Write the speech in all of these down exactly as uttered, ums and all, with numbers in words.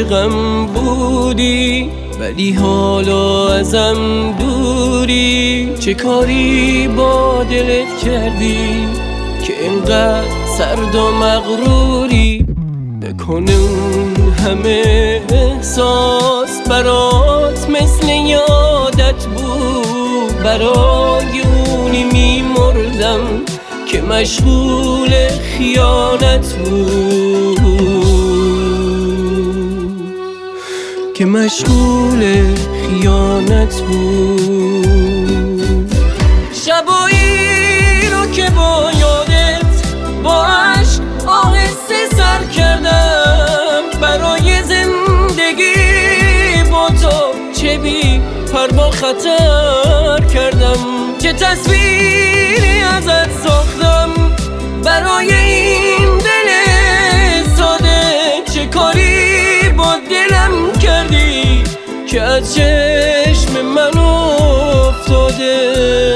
عاشقم بودی ولی حالا ازم دوری. چه کاری با دلت کردی که اینقدر سرد و مغروری؟ نکنه اون همه احساس برات مثل یادت بود. برای اونی میمردم که مشغول خیانت بود، که مشغول خیانت بود. شبایی رو که با یادت با عشق آهسته سر کردم، برای زندگی با تو چه بی پروا خطر کردم. چه تصویری ازت ساختم برای این دل ساده. چه کاری با دلم کردی که از چشم من افتاده.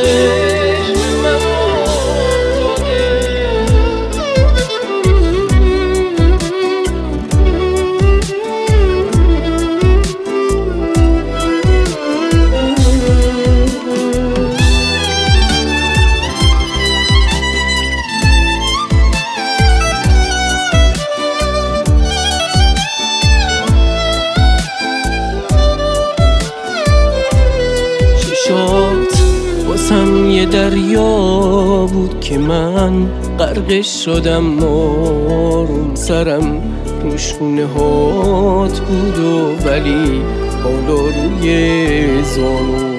چشات واسم یه دریا بود که من غرقش شدم. آروم سرم رو شونه هات بود و ولی حالا روی زانو.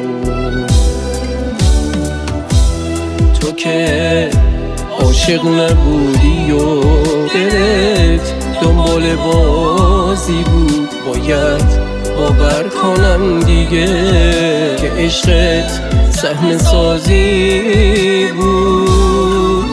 تو که عاشق نبودی و دلت دنبال بازی بود. باید باور کنم دیگه که عشقت صحنه سازی بود.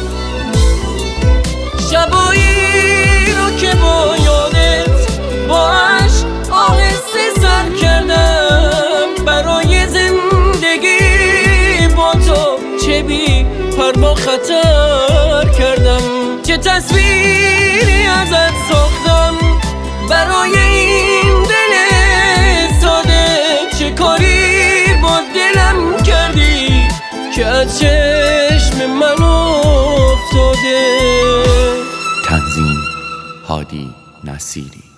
شبایی رو که با یادت با عشق آهسته سر کردم، برای زندگی با تو چه بی پروا خطر کردم. چه تصویری ازت ساختم برای این دل ساده. چه کاری با دلم کردی که از چشم من افتاده. تنظیم هادی نصیری.